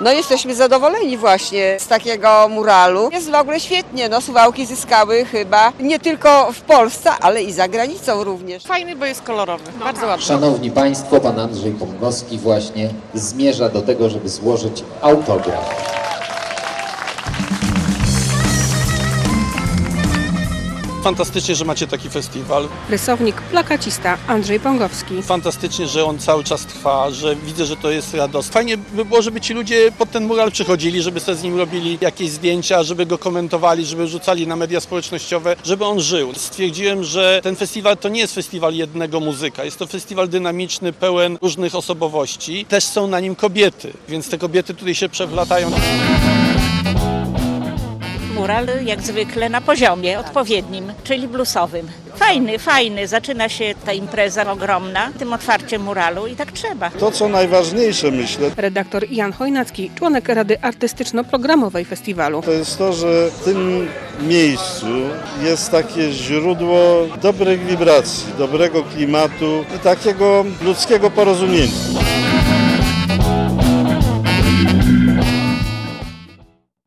No jesteśmy zadowoleni właśnie z takiego muralu. Jest w ogóle świetnie, no Suwałki zyskały chyba nie tylko w Polsce, ale i za granicą również. Fajny, bo jest kolorowy, bardzo ładny. Szanowni Państwo, pan Andrzej Pongowski właśnie zmierza do tego, żeby złożyć autograf. Fantastycznie, że macie taki festiwal. Rysownik, plakacista Andrzej Pongowski. Fantastycznie, że on cały czas trwa, że widzę, że to jest radosne. Fajnie by było, żeby ci ludzie pod ten mural przychodzili, żeby sobie z nim robili jakieś zdjęcia, żeby go komentowali, żeby rzucali na media społecznościowe, żeby on żył. Stwierdziłem, że ten festiwal to nie jest festiwal jednego muzyka. Jest to festiwal dynamiczny, pełen różnych osobowości. Też są na nim kobiety, więc te kobiety tutaj się przewlatają. Mural jak zwykle na poziomie odpowiednim, czyli bluesowym. Fajny, zaczyna się ta impreza ogromna tym otwarciem muralu i tak trzeba. To, co najważniejsze, myślę, Redaktor Jan Chojnacki, członek Rady Artystyczno-Programowej Festiwalu. to jest to, że w tym miejscu jest takie źródło dobrych wibracji, dobrego klimatu i takiego ludzkiego porozumienia.